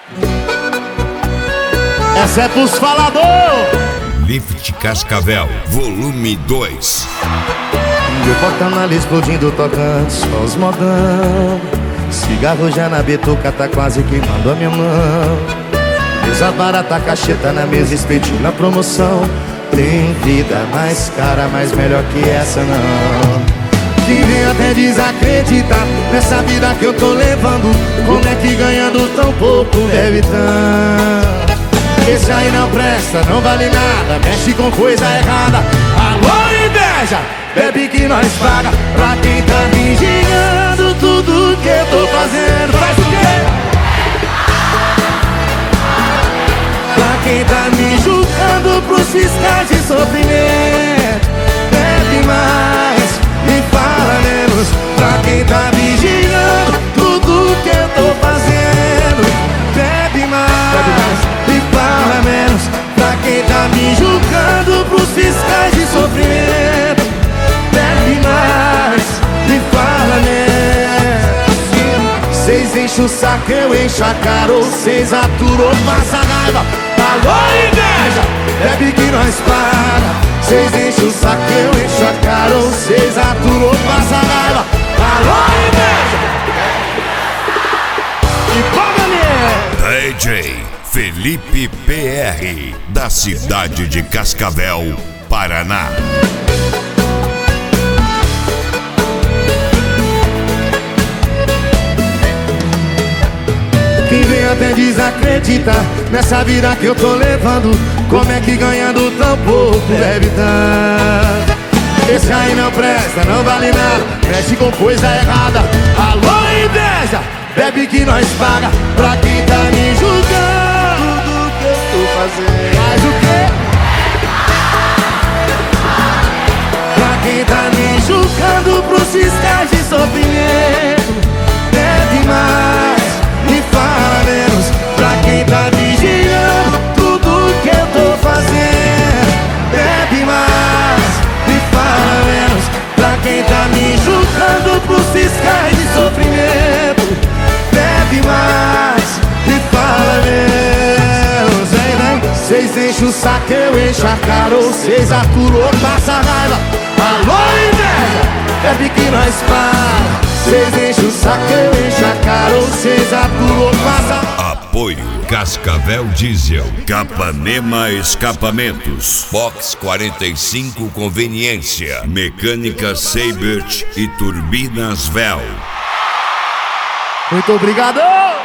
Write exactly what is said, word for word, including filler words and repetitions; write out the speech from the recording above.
Essa é pros falador. Lift Cascavel, volume dois. Meu porta-mala explodindo, tocando só os modão. Cigarro já na bituca, tá quase queimando a minha mão. Mesa barata, cacheta na mesa, espetinho na promoção. Tem vida mais cara, mas melhor que essa não. Quem vem até desacreditar nessa vida que eu tô levando. Como é que ganhando tão pouco deve tanto? Esse aí não presta, não vale nada, mexe com coisa errada. Alô, inveja, bebe que nós paga. Pra quem tá vigiando tudo que eu tô fazendo. Faz o quê? Pra quem tá me julgando pros fiscais de sofrimento. Bebe mais e fala menos. Pra quem tá vigiando tudo que eu tô fazendo. Bebe mais e fala menos. Pra quem tá me julgando pros fiscais de sofrimento. Bebe mais e fala menos. Cês enchem o saco, eu encho a cara. Ou cês aturou, passa raiva. Alô, inveja, bebe que nós paga. Cês enchem o saco, eu encho a cara. Ou cês aturou, passa raiva. Alô, inveja. E paga mesmo. D J Felipe P R, da cidade de Cascavel, Paraná. Quem vem até desacreditar nessa vida que eu tô levando. Como é que ganhando tão pouco deve tanto? Esse aí não presta, não vale nada, mexe com coisa errada. Alô, inveja, bebe que nós paga. Pra quem tá me julgando tudo que eu tô fazendo. Faz o quê? Pra quem tá me julgando pros fiscais de sofrimento. Bebe mais e fala menos. Pra quem tá vigiando tudo que eu tô fazendo. Bebe mais e fala menos. Pra quem tá me julgando pros fiscais de sofrimento. Bebe mais e fala menos. Vem, vem. Cês enchem o saco, eu encho a cara. Ou cês aturou, passa raiva. Alô, inveja, bebe que nós paga. Cês enchem o saco, eu encho a cara. Ou cês aturou, passa. Apoio Cascavel Diesel, Capanema Escapamentos, Box quarenta e cinco Conveniência, Mecânica Seibert e Turbinas Vel. Muito obrigado!